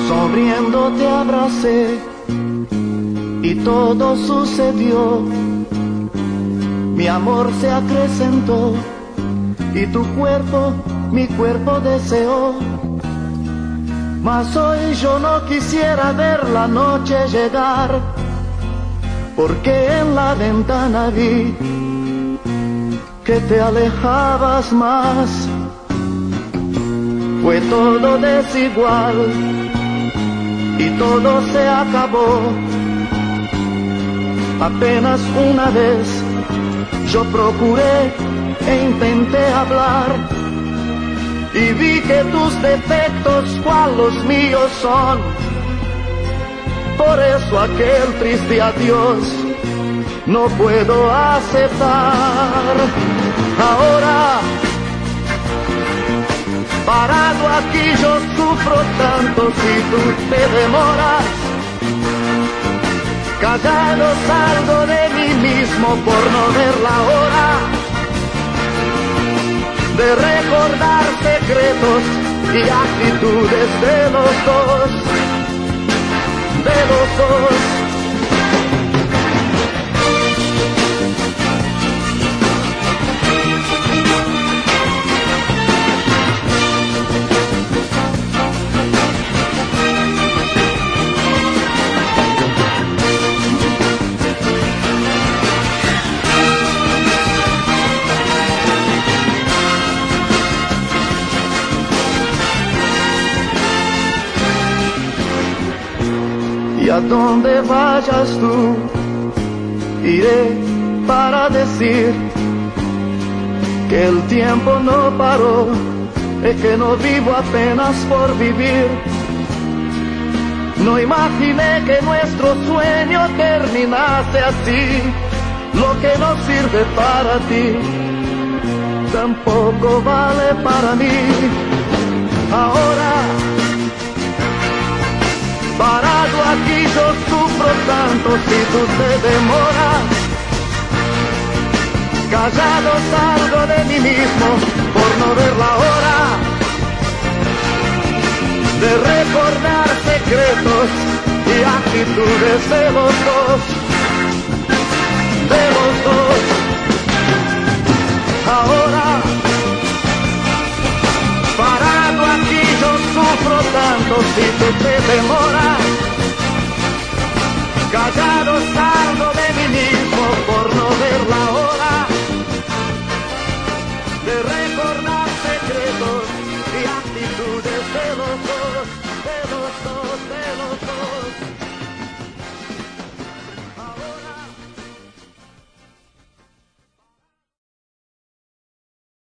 Sonriendo te abracé y todo sucedió. Mi amor se acrecentó y tu cuerpo, mi cuerpo deseó. Mas hoy yo no quisiera ver la noche llegar, porque en la ventana vi que te alejabas más. Fue todo desigual y todo se acabó. Apenas una vez yo procuré e intenté hablar, y vi que tus defectos cual los míos son. Por eso aquel triste adiós no puedo aceptar. Ahora, parado aquí yo sufro tanto si tú te demoras. Callado salgo de mí mismo por no ver la hora de recordar secretos y actitudes de los dos, de los dos. Y a donde vayas tú, iré para decir que el tiempo no paró, es que no vivo apenas por vivir. No imaginé que nuestro sueño terminase así. Lo que no sirve para ti, tampoco vale para mí. Ahora, parado aquí yo sufro tanto si tú te demoras. Callado salgo de mí mismo por no ver la hora de recordar secretos y actitudes de los dos, de los dos. Ahora, parado aquí yo sufro tanto si tú te demoras. Callado